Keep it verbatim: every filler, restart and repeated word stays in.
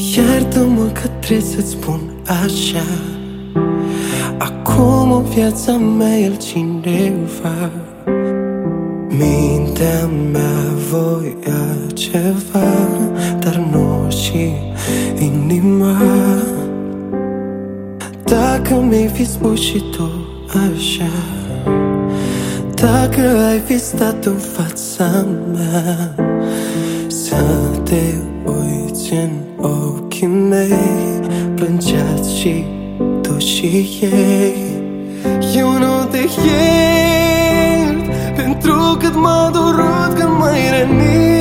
Iartă-mă că trebuie să-ți spun așa, acum în viața mea e altcineva. Mintea mea voia ceva, dar nu și inima. Dacă mi-ai fi spus și tu așa, dacă ai fi stat în fața mea, să te uiți în ochii mei, plângeați și tu și ei. Eu nu te iert pentru cât m-a durut când m-ai rănit.